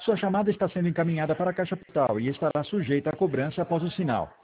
Sua chamada está sendo encaminhada para a caixa postal e estará sujeita a cobrança após o sinal.